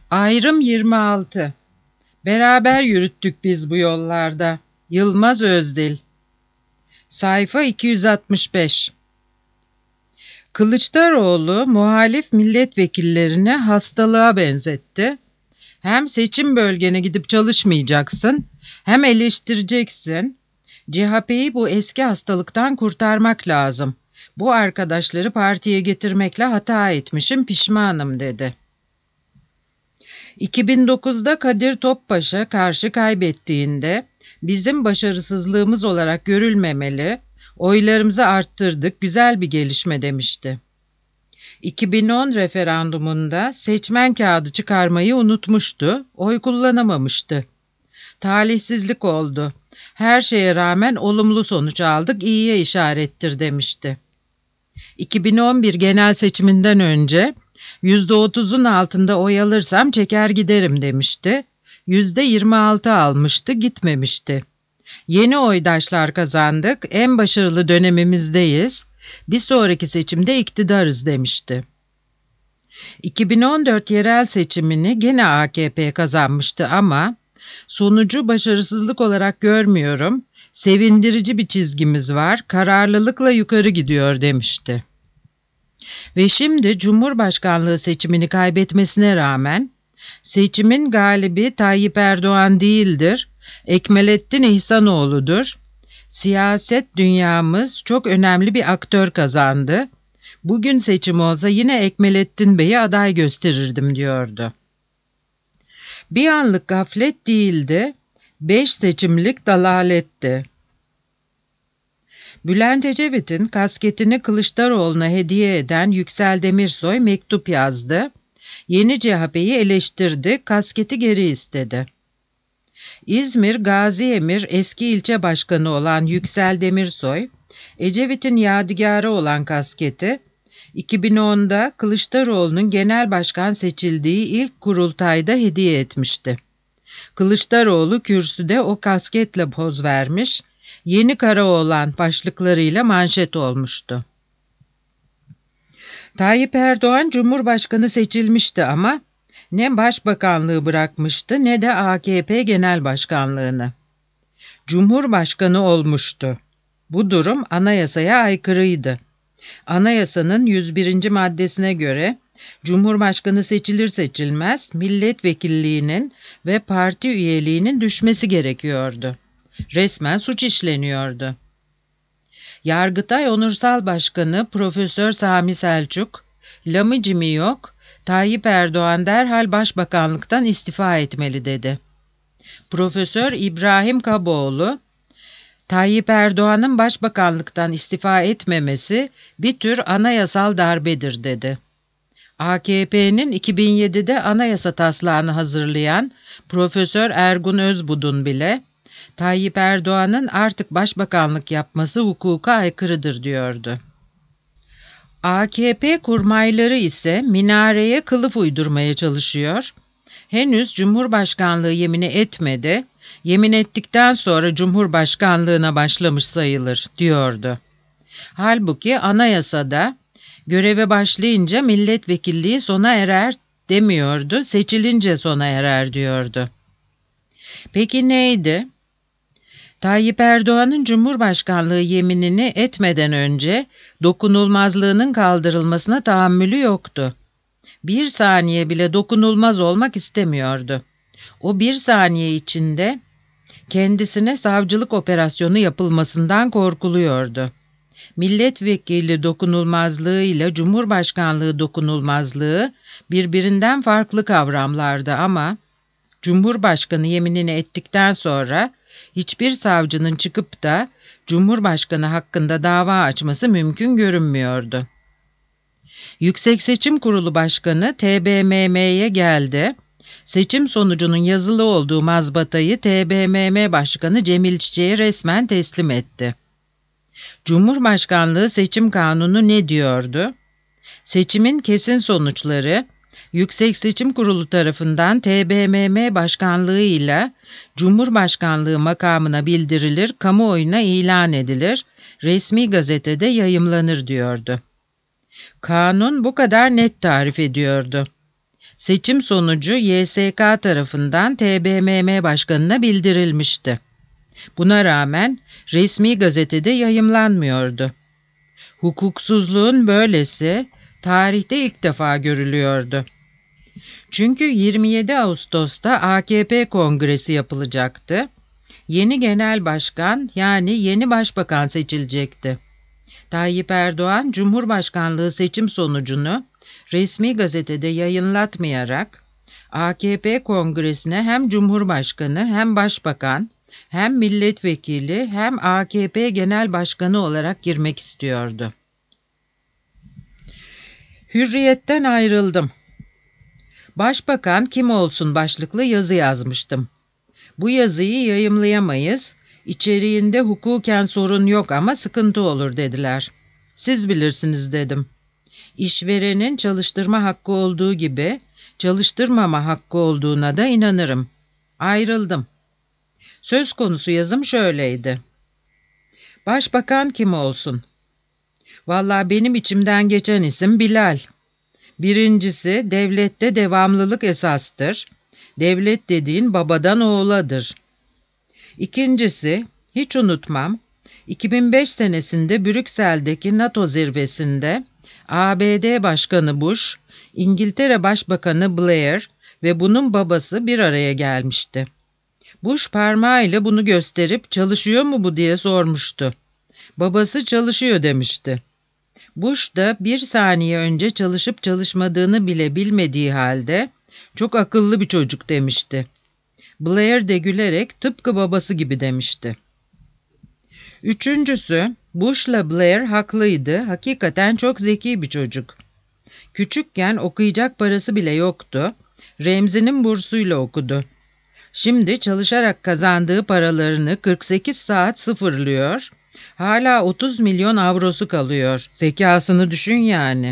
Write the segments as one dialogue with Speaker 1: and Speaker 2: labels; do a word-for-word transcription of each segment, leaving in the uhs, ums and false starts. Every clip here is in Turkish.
Speaker 1: Ayrım yirmi altı. Beraber yürüttük biz bu yollarda. Yılmaz Özdil. Sayfa iki yüz altmış beş. Kılıçdaroğlu muhalif milletvekillerini hastalığa benzetti. Hem seçim bölgene gidip çalışmayacaksın, hem eleştireceksin. C H P'yi bu eski hastalıktan kurtarmak lazım. Bu arkadaşları partiye getirmekle hata etmişim, pişmanım dedi. iki bin dokuzda Kadir Topbaş'a karşı kaybettiğinde bizim başarısızlığımız olarak görülmemeli, oylarımızı arttırdık, güzel bir gelişme demişti. iki bin on referandumunda seçmen kağıdı çıkarmayı unutmuştu, oy kullanamamıştı. Talihsizlik oldu. Her şeye rağmen olumlu sonuç aldık, iyiye işarettir demişti. iki bin on bir genel seçiminden önce yüzde otuzun altında oy alırsam çeker giderim demişti. yüzde yirmi altı almıştı, gitmemişti. Yeni oydaşlar kazandık, en başarılı dönemimizdeyiz, bir sonraki seçimde iktidarız demişti. iki bin on dört yerel seçimini gene A K P kazanmıştı ama sonucu başarısızlık olarak görmüyorum, sevindirici bir çizgimiz var, kararlılıkla yukarı gidiyor demişti. Ve şimdi Cumhurbaşkanlığı seçimini kaybetmesine rağmen seçimin galibi Tayyip Erdoğan değildir, Ekmelettin İhsanoğlu'dur. Siyaset dünyamız çok önemli bir aktör kazandı. Bugün seçim olsa yine Ekmelettin Bey'i aday gösterirdim diyordu. Bir anlık gaflet değildi, beş seçimlik dalaletti. Bülent Ecevit'in kasketini Kılıçdaroğlu'na hediye eden Yüksel Demirsoy mektup yazdı. Yeni C H P'yi eleştirdi, kasketi geri istedi. İzmir Gaziemir eski ilçe başkanı olan Yüksel Demirsoy, Ecevit'in yadigarı olan kasketi, iki bin onda Kılıçdaroğlu'nun genel başkan seçildiği ilk kurultayda hediye etmişti. Kılıçdaroğlu kürsüde o kasketle poz vermiş, Yeni Karaoğlan başlıklarıyla manşet olmuştu. Tayyip Erdoğan Cumhurbaşkanı seçilmişti ama ne başbakanlığı bırakmıştı ne de A K P Genel Başkanlığını. Cumhurbaşkanı olmuştu. Bu durum anayasaya aykırıydı. Anayasanın yüz birinci maddesine göre Cumhurbaşkanı seçilir seçilmez milletvekilliğinin ve parti üyeliğinin düşmesi gerekiyordu. Resmen suç işleniyordu. Yargıtay Onursal Başkanı Profesör Sami Selçuk, "Lamıcı mı yok, Tayyip Erdoğan derhal başbakanlıktan istifa etmeli" dedi. Profesör İbrahim Kaboğlu, Tayyip Erdoğan'ın başbakanlıktan istifa etmemesi bir tür anayasal darbedir dedi. A K P'nin iki bin yedide anayasa taslağını hazırlayan Profesör Ergun Özbudun bile Tayyip Erdoğan'ın artık başbakanlık yapması hukuka aykırıdır diyordu. A K P kurmayları ise minareye kılıf uydurmaya çalışıyor. Henüz Cumhurbaşkanlığı yemini etmedi, yemin ettikten sonra Cumhurbaşkanlığına başlamış sayılır diyordu. Halbuki anayasada göreve başlayınca milletvekilliği sona erer demiyordu, seçilince sona erer diyordu. Peki neydi? Tayyip Erdoğan'ın Cumhurbaşkanlığı yeminini etmeden önce dokunulmazlığının kaldırılmasına tahammülü yoktu. Bir saniye bile dokunulmaz olmak istemiyordu. O bir saniye içinde kendisine savcılık operasyonu yapılmasından korkuluyordu. Milletvekili dokunulmazlığı ile Cumhurbaşkanlığı dokunulmazlığı birbirinden farklı kavramlardı ama Cumhurbaşkanı yeminini ettikten sonra hiçbir savcının çıkıp da Cumhurbaşkanı hakkında dava açması mümkün görünmüyordu. Yüksek Seçim Kurulu Başkanı T B M M'ye geldi. Seçim sonucunun yazılı olduğu mazbatayı T B M M Başkanı Cemil Çiçek'e resmen teslim etti. Cumhurbaşkanlığı Seçim Kanunu ne diyordu? Seçimin kesin sonuçları Yüksek Seçim Kurulu tarafından T B M M Başkanlığı'yla Cumhurbaşkanlığı makamına bildirilir, kamuoyuna ilan edilir, resmi gazetede yayımlanır diyordu. Kanun bu kadar net tarif ediyordu. Seçim sonucu Y S K tarafından T B M M Başkanı'na bildirilmişti. Buna rağmen resmi gazetede yayımlanmıyordu. Hukuksuzluğun böylesi tarihte ilk defa görülüyordu. Çünkü yirmi yedi Ağustos'ta A K P kongresi yapılacaktı. Yeni genel başkan yani yeni başbakan seçilecekti. Tayyip Erdoğan, Cumhurbaşkanlığı seçim sonucunu resmi gazetede yayınlatmayarak A K P kongresine hem Cumhurbaşkanı hem Başbakan hem milletvekili hem A K P genel başkanı olarak girmek istiyordu. Hürriyet'ten ayrıldım. Başbakan kim olsun başlıklı yazı yazmıştım. Bu yazıyı yayımlayamayız, içeriğinde hukuken sorun yok ama sıkıntı olur dediler. Siz bilirsiniz dedim. İşverenin çalıştırma hakkı olduğu gibi çalıştırmama hakkı olduğuna da inanırım. Ayrıldım. Söz konusu yazım şöyleydi. Başbakan kim olsun? Vallahi benim içimden geçen isim Bilal. Birincisi, devlette devamlılık esastır. Devlet dediğin babadan oğuladır. İkincisi, hiç unutmam, iki bin beş senesinde Brüksel'deki NATO zirvesinde A B D Başkanı Bush, İngiltere Başbakanı Blair ve bunun babası bir araya gelmişti. Bush parmağıyla bunu gösterip çalışıyor mu bu diye sormuştu. Babası çalışıyor demişti. Bush da bir saniye önce çalışıp çalışmadığını bile bilmediği halde çok akıllı bir çocuk demişti. Blair de gülerek tıpkı babası gibi demişti. Üçüncüsü, Bush'la Blair haklıydı, hakikaten çok zeki bir çocuk. Küçükken okuyacak parası bile yoktu, Remzi'nin bursuyla okudu. Şimdi çalışarak kazandığı paralarını kırk sekiz saat sıfırlıyor, hala otuz milyon avrosu kalıyor. Zekasını düşün yani.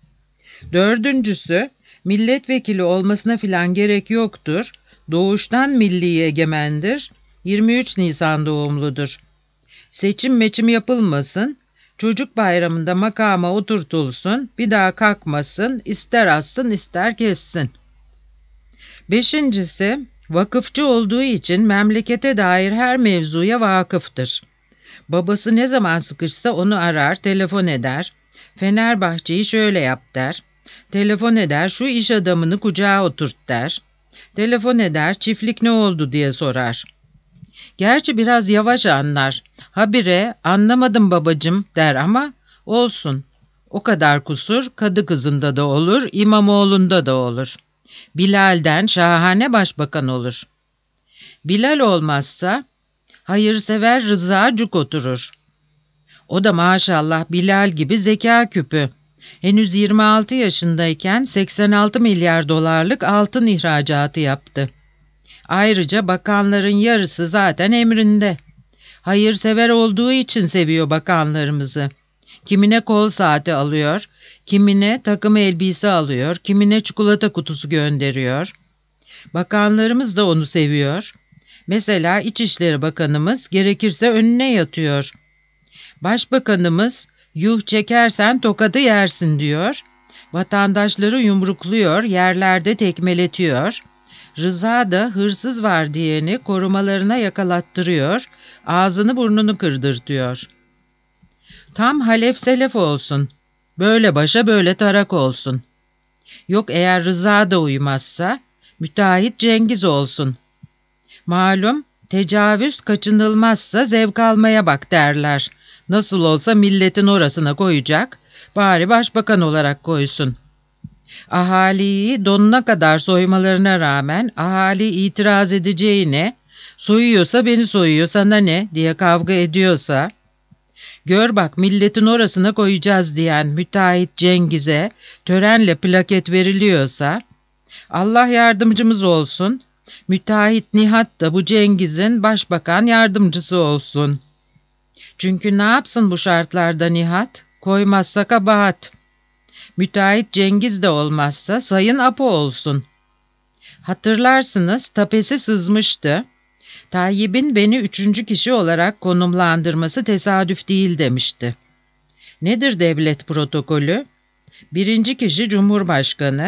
Speaker 1: Dördüncüsü, milletvekili olmasına filan gerek yoktur. Doğuştan milli egemendir. yirmi üç Nisan doğumludur. Seçim meçim yapılmasın. Çocuk bayramında makama oturtulsun. Bir daha kalkmasın. İster assın ister kessin. Beşincisi, vakıfçı olduğu için memlekete dair her mevzuya vakıftır. Babası ne zaman sıkışsa onu arar, telefon eder. Fenerbahçe'yi şöyle yap der. Telefon eder, şu iş adamını kucağa oturt der. Telefon eder, çiftlik ne oldu diye sorar. Gerçi biraz yavaş anlar. Habire anlamadım babacım der ama olsun. O kadar kusur kadı kızında da olur, İmamoğlu'nda da olur. Bilal'den şahane başbakan olur. Bilal olmazsa hayırsever Rıza cuk oturur. O da maşallah Bilal gibi zeka küpü. Henüz yirmi altı yaşındayken seksen altı milyar dolarlık altın ihracatı yaptı. Ayrıca bakanların yarısı zaten emrinde. Hayırsever olduğu için seviyor bakanlarımızı. Kimine kol saati alıyor, kimine takım elbise alıyor, kimine çikolata kutusu gönderiyor. Bakanlarımız da onu seviyor. Mesela İçişleri Bakanımız gerekirse önüne yatıyor. Başbakanımız yuh çekersen tokadı yersin diyor. Vatandaşları yumrukluyor, yerlerde tekmeletiyor. Rıza da hırsız var diyeni korumalarına yakalattırıyor, ağzını burnunu kırdırtıyor. Tam halef selef olsun. Böyle başa böyle tarak olsun. Yok eğer Rıza da uymazsa müteahhit Cengiz olsun. Malum tecavüz kaçınılmazsa zevk almaya bak derler. Nasıl olsa milletin orasına koyacak, bari başbakan olarak koysun. Ahaliyi donuna kadar soymalarına rağmen ahali itiraz edeceğine, soyuyorsa beni soyuyor sana ne diye kavga ediyorsa, gör bak milletin orasına koyacağız diyen müteahhit Cengiz'e törenle plaket veriliyorsa, Allah yardımcımız olsun, müteahhit Nihat da bu Cengiz'in başbakan yardımcısı olsun. Çünkü ne yapsın bu şartlarda Nihat? Koymazsa kabahat. Müteahhit Cengiz de olmazsa Sayın Apo olsun. Hatırlarsınız tapesi sızmıştı. Tayyip'in beni üçüncü kişi olarak konumlandırması tesadüf değil demişti. Nedir devlet protokolü? Birinci kişi Cumhurbaşkanı,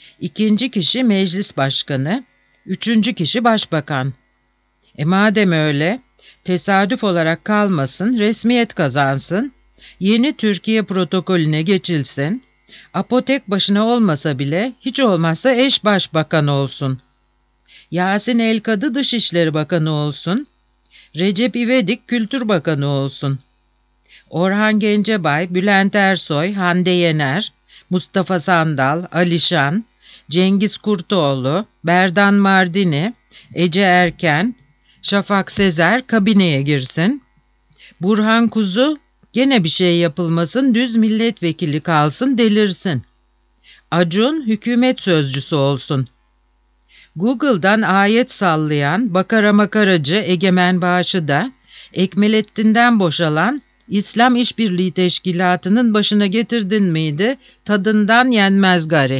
Speaker 1: İkinci kişi meclis başkanı, üçüncü kişi başbakan. E madem öyle, tesadüf olarak kalmasın, resmiyet kazansın, yeni Türkiye protokolüne geçilsin, apotek başına olmasa bile hiç olmazsa eş başbakan olsun. Yasin El-Kadı Dışişleri Bakanı olsun, Recep İvedik Kültür Bakanı olsun. Orhan Gencebay, Bülent Ersoy, Hande Yener, Mustafa Sandal, Alişan, Cengiz Kurtoğlu, Berdan Mardini, Ece Erken, Şafak Sezer kabineye girsin. Burhan Kuzu gene bir şey yapılmasın, düz milletvekili kalsın, delirsin. Acun hükümet sözcüsü olsun. Google'dan ayet sallayan Bakara Makaracı Egemen Bağış'ı da Ekmelettin'den boşalan İslam İşbirliği Teşkilatı'nın başına getirdin miydi, tadından yenmez gari.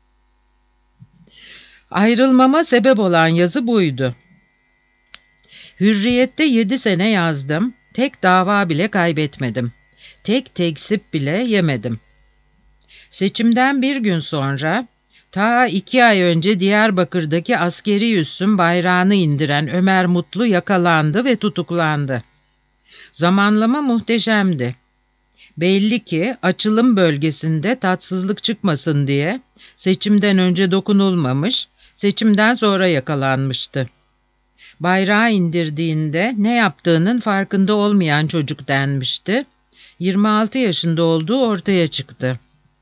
Speaker 1: Ayrılmama sebep olan yazı buydu. Hürriyet'te yedi sene yazdım, tek dava bile kaybetmedim. Tek tekzip bile yemedim. Seçimden bir gün sonra, ta iki ay önce Diyarbakır'daki askeri üssün bayrağını indiren Ömer Mutlu yakalandı ve tutuklandı. Zamanlama muhteşemdi. Belli ki açılım bölgesinde tatsızlık çıkmasın diye seçimden önce dokunulmamış, seçimden sonra yakalanmıştı. Bayrağı indirdiğinde ne yaptığının farkında olmayan çocuk denmişti. yirmi altı yaşında olduğu ortaya çıktı.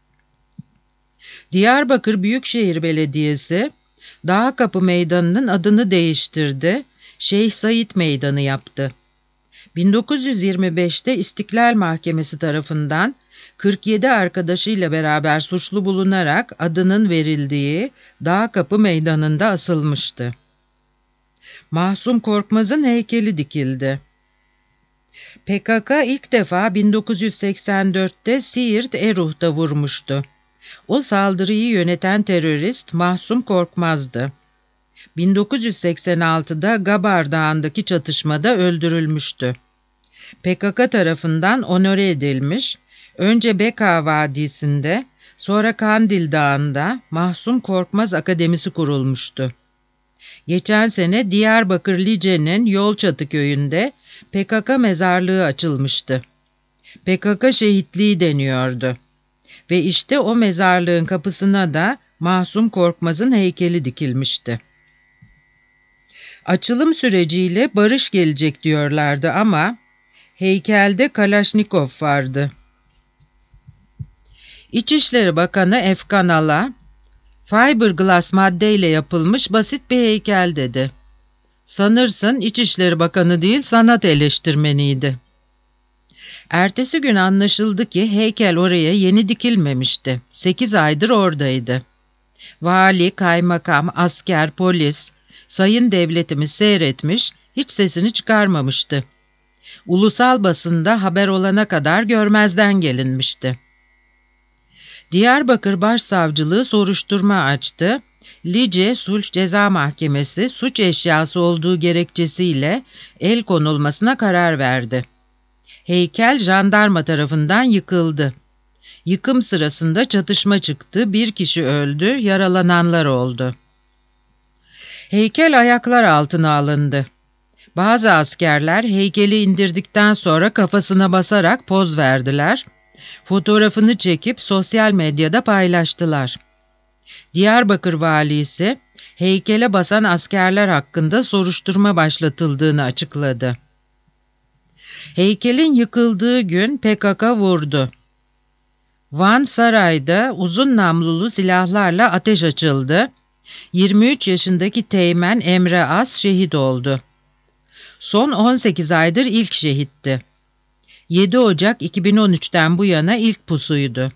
Speaker 1: Diyarbakır Büyükşehir Belediyesi, Dağkapı Meydanı'nın adını değiştirdi, Şeyh Said Meydanı yaptı. bin dokuz yüz yirmi beşte İstiklal Mahkemesi tarafından kırk yedi arkadaşıyla beraber suçlu bulunarak adının verildiği Dağkapı Meydanı'nda asılmıştı. Mahsum Korkmaz'ın heykeli dikildi. P K K ilk defa bin dokuz yüz seksen dörtte Siirt Eruh'ta vurmuştu. O saldırıyı yöneten terörist Mahsum Korkmaz'dı. bin dokuz yüz seksen altıda Gabar Dağı'ndaki çatışmada öldürülmüştü. P K K tarafından onore edilmiş, önce Beka Vadisi'nde, sonra Kandil Dağı'nda Mahsum Korkmaz Akademisi kurulmuştu. Geçen sene Diyarbakır Lice'nin Yolçatı köyünde P K K mezarlığı açılmıştı. P K K şehitliği deniyordu. Ve işte o mezarlığın kapısına da Mahsum Korkmaz'ın heykeli dikilmişti. Açılım süreciyle barış gelecek diyorlardı ama heykelde Kalaşnikov vardı. İçişleri Bakanı Efkan Ala, fiberglass maddeyle yapılmış basit bir heykel dedi. Sanırsın İçişleri Bakanı değil sanat eleştirmeniydi. Ertesi gün anlaşıldı ki heykel oraya yeni dikilmemişti. Sekiz aydır oradaydı. Vali, kaymakam, asker, polis, sayın devletimiz seyretmiş, hiç sesini çıkarmamıştı. Ulusal basında haber olana kadar görmezden gelinmişti. Diyarbakır Başsavcılığı soruşturma açtı. Lice Sulh Ceza Mahkemesi suç eşyası olduğu gerekçesiyle el konulmasına karar verdi. Heykel jandarma tarafından yıkıldı. Yıkım sırasında çatışma çıktı, bir kişi öldü, yaralananlar oldu. Heykel ayaklar altına alındı. Bazı askerler heykeli indirdikten sonra kafasına basarak poz verdiler. Fotoğrafını çekip sosyal medyada paylaştılar. Diyarbakır valisi, heykele basan askerler hakkında soruşturma başlatıldığını açıkladı. Heykelin yıkıldığı gün P K K vurdu. Van Saray'da uzun namlulu silahlarla ateş açıldı. yirmi üç yaşındaki Teğmen Emre As şehit oldu. Son on sekiz aydır ilk şehitti. yedi Ocak iki bin on üçten bu yana ilk pusuydu.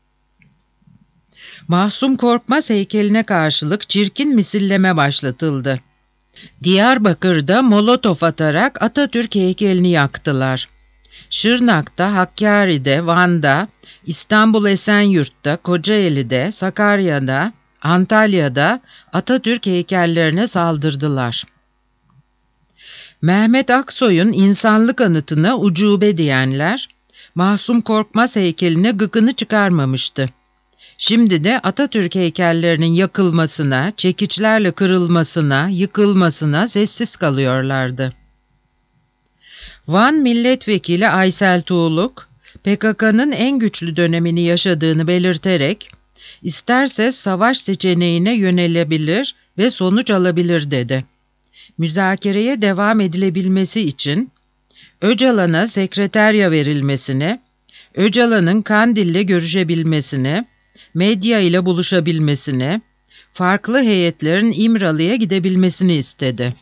Speaker 1: Mahsum Korkmaz heykeline karşılık çirkin misilleme başlatıldı. Diyarbakır'da molotof atarak Atatürk heykelini yaktılar. Şırnak'ta, Hakkari'de, Van'da, İstanbul Esenyurt'ta, Kocaeli'de, Sakarya'da, Antalya'da Atatürk heykellerine saldırdılar. Mehmet Aksoy'un insanlık anıtına ucube diyenler, Mahsum Korkmaz heykeline gıkını çıkarmamıştı. Şimdi de Atatürk heykellerinin yakılmasına, çekiçlerle kırılmasına, yıkılmasına sessiz kalıyorlardı. Van Milletvekili Aysel Tuğluk, P K K'nın en güçlü dönemini yaşadığını belirterek, "İsterse savaş seçeneğine yönelebilir ve sonuç alabilir," dedi. Müzakereye devam edilebilmesi için Öcalan'a sekreterya verilmesini, Öcalan'ın Kandil'le görüşebilmesini, medya ile buluşabilmesini, farklı heyetlerin İmralı'ya gidebilmesini istedi.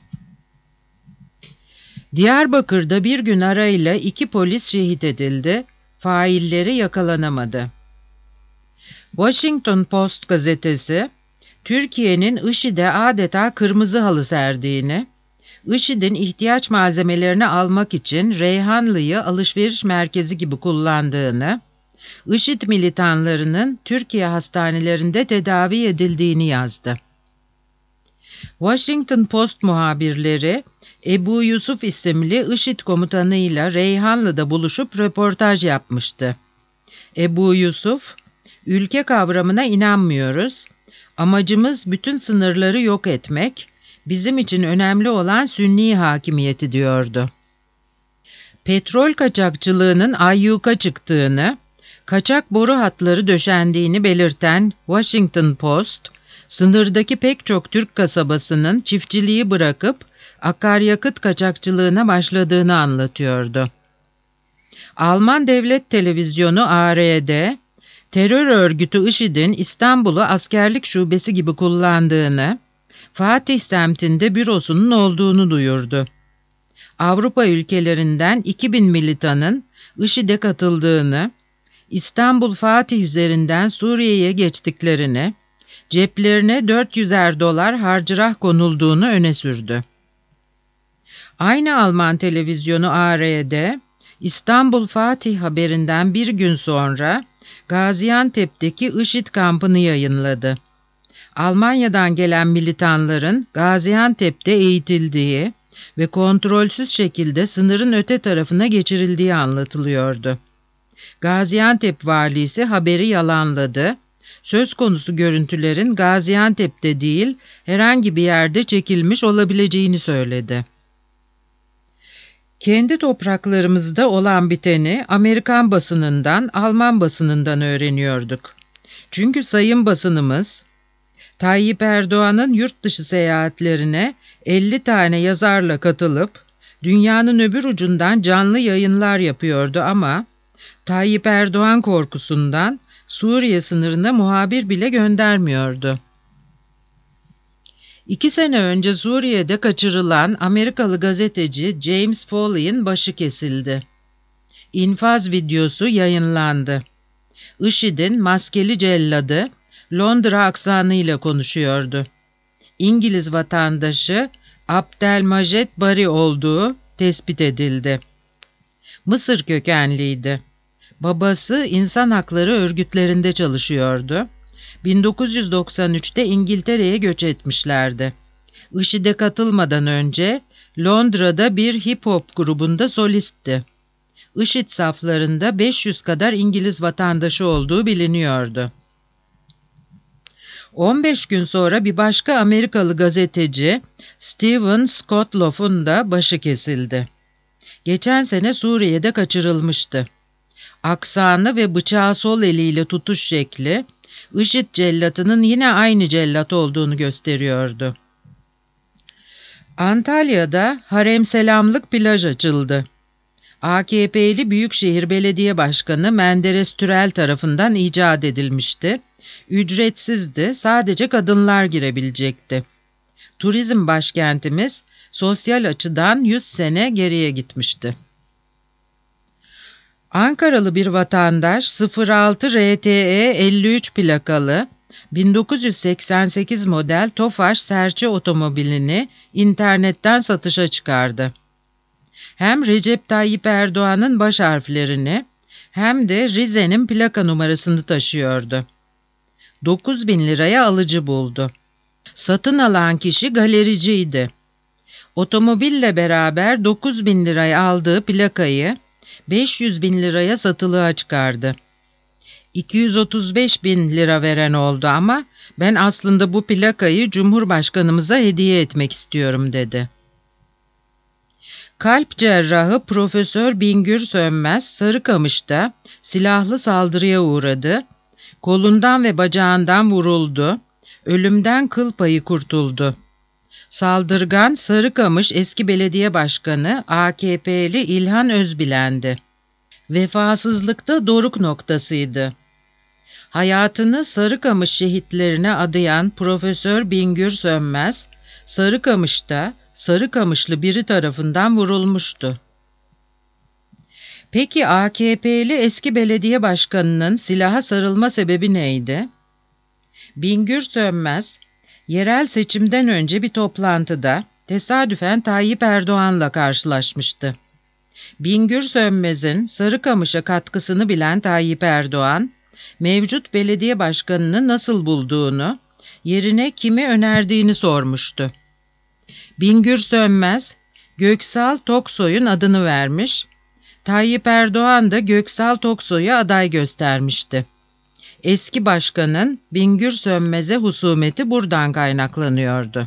Speaker 1: Diyarbakır'da bir gün arayla iki polis şehit edildi, failleri yakalanamadı. Washington Post gazetesi, Türkiye'nin IŞİD'e adeta kırmızı halı serdiğini, IŞİD'in ihtiyaç malzemelerini almak için Reyhanlı'yı alışveriş merkezi gibi kullandığını, IŞİD militanlarının Türkiye hastanelerinde tedavi edildiğini yazdı. Washington Post muhabirleri, Ebu Yusuf isimli IŞİD komutanıyla Reyhanlı'da buluşup röportaj yapmıştı. Ebu Yusuf, "Ülke kavramına inanmıyoruz. Amacımız bütün sınırları yok etmek, bizim için önemli olan Sünni hakimiyeti," diyordu. Petrol kaçakçılığının ayyuka çıktığını, kaçak boru hatları döşendiğini belirten Washington Post, sınırdaki pek çok Türk kasabasının çiftçiliği bırakıp akaryakıt kaçakçılığına başladığını anlatıyordu. Alman Devlet Televizyonu A R D, terör örgütü IŞİD'in İstanbul'u askerlik şubesi gibi kullandığını, Fatih semtinde bürosunun olduğunu duyurdu. Avrupa ülkelerinden iki bin militanın IŞİD'e katıldığını, İstanbul Fatih üzerinden Suriye'ye geçtiklerini, ceplerine dört yüzer dolar harcırah konulduğunu öne sürdü. Aynı Alman televizyonu A R D, İstanbul Fatih haberinden bir gün sonra Gaziantep'teki IŞİD kampını yayınladı. Almanya'dan gelen militanların Gaziantep'te eğitildiği ve kontrolsüz şekilde sınırın öte tarafına geçirildiği anlatılıyordu. Gaziantep valisi haberi yalanladı. Söz konusu görüntülerin Gaziantep'te değil, herhangi bir yerde çekilmiş olabileceğini söyledi. Kendi topraklarımızda olan biteni Amerikan basınından, Alman basınından öğreniyorduk. Çünkü sayın basınımız, Tayyip Erdoğan'ın yurt dışı seyahatlerine elli tane yazarla katılıp, dünyanın öbür ucundan canlı yayınlar yapıyordu ama, Tayyip Erdoğan korkusundan Suriye sınırına muhabir bile göndermiyordu. İki sene önce Suriye'de kaçırılan Amerikalı gazeteci James Foley'in başı kesildi. İnfaz videosu yayınlandı. IŞİD'in maskeli celladı Londra aksanıyla konuşuyordu. İngiliz vatandaşı Abdelmajed Bari olduğu tespit edildi. Mısır kökenliydi. Babası insan hakları örgütlerinde çalışıyordu. bin dokuz yüz doksan üçte İngiltere'ye göç etmişlerdi. IŞİD'e katılmadan önce Londra'da bir hip-hop grubunda solistti. IŞİD saflarında beş yüz kadar İngiliz vatandaşı olduğu biliniyordu. on beş gün sonra bir başka Amerikalı gazeteci Stephen Scotloff'un da başı kesildi. Geçen sene Suriye'de kaçırılmıştı. Aksanı ve bıçağı sol eliyle tutuş şekli, IŞİD cellatının yine aynı cellat olduğunu gösteriyordu. Antalya'da haremselamlık plaj açıldı. A K P'li Büyükşehir Belediye Başkanı Menderes Türel tarafından icat edilmişti. Ücretsizdi, sadece kadınlar girebilecekti. Turizm başkentimiz sosyal açıdan yüz sene geriye gitmişti. Ankaralı bir vatandaş sıfır altı R T E elli üç plakalı bin dokuz yüz seksen sekiz model Tofaş serçe otomobilini internetten satışa çıkardı. Hem Recep Tayyip Erdoğan'ın baş harflerini hem de Rize'nin plaka numarasını taşıyordu. dokuz bin liraya alıcı buldu. Satın alan kişi galericiydi. Otomobille beraber dokuz bin liraya aldığı plakayı beş yüz bin liraya satılığa çıkardı. iki yüz otuz beş bin lira veren oldu ama ben aslında bu plakayı Cumhurbaşkanımıza hediye etmek istiyorum dedi. Kalp cerrahı Profesör Bingür Sönmez Sarıkamış'ta silahlı saldırıya uğradı, kolundan ve bacağından vuruldu, ölümden kıl payı kurtuldu. Saldırgan Sarıkamış eski belediye başkanı A K P'li İlhan Özbilen'di. Vefasızlıkta doruk noktasıydı. Hayatını Sarıkamış şehitlerine adayan Profesör Bingür Sönmez, Sarıkamış'ta Sarıkamışlı biri tarafından vurulmuştu. Peki A K P'li eski belediye başkanının silaha sarılma sebebi neydi? Bingür Sönmez, yerel seçimden önce bir toplantıda tesadüfen Tayyip Erdoğan'la karşılaşmıştı. Bingür Sönmez'in Sarıkamış'a katkısını bilen Tayyip Erdoğan, mevcut belediye başkanını nasıl bulduğunu, yerine kimi önerdiğini sormuştu. Bingür Sönmez, Göksal Toksoy'un adını vermiş, Tayyip Erdoğan da Göksal Toksoy'u aday göstermişti. Eski başkanın Bingür Sönmez'e husumeti buradan kaynaklanıyordu.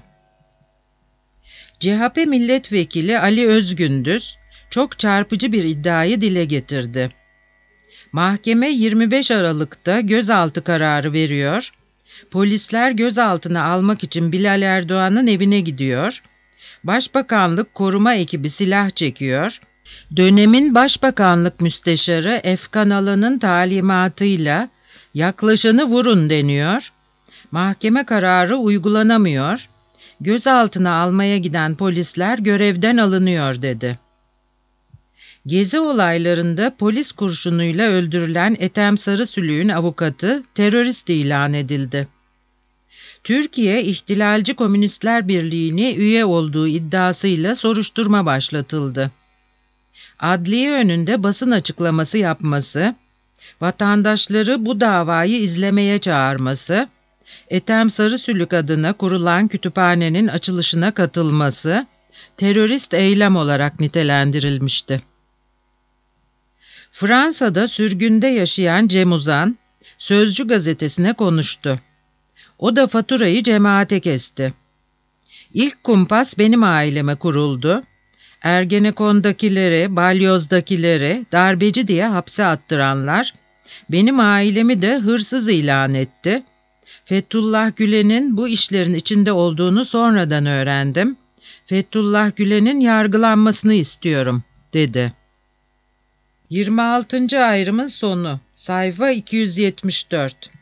Speaker 1: C H P milletvekili Ali Özgündüz çok çarpıcı bir iddiayı dile getirdi. Mahkeme yirmi beş Aralık'ta gözaltı kararı veriyor, polisler gözaltına almak için Bilal Erdoğan'ın evine gidiyor, Başbakanlık koruma ekibi silah çekiyor, dönemin Başbakanlık Müsteşarı Efkan Alan'ın talimatıyla yaklaşanı vurun deniyor, mahkeme kararı uygulanamıyor, gözaltına almaya giden polisler görevden alınıyor dedi. Gezi olaylarında polis kurşunuyla öldürülen Ethem Sarısülük'ün avukatı terörist ilan edildi. Türkiye İhtilalci Komünistler Birliği'ne üye olduğu iddiasıyla soruşturma başlatıldı. Adliye önünde basın açıklaması yapması, vatandaşları bu davayı izlemeye çağırması, Ethem Sarısülük adına kurulan kütüphanenin açılışına katılması, terörist eylem olarak nitelendirilmişti. Fransa'da sürgünde yaşayan Cem Uzan, Sözcü gazetesine konuştu. O da faturayı cemaate kesti. İlk kumpas benim aileme kuruldu. Ergenekon'dakilere, Balyoz'dakilere darbeci diye hapse attıranlar, benim ailemi de hırsız ilan etti. Fethullah Gülen'in bu işlerin içinde olduğunu sonradan öğrendim. Fethullah Gülen'in yargılanmasını istiyorum, dedi. yirmi altıncı ayrımın sonu, sayfa iki yüz yetmiş dört.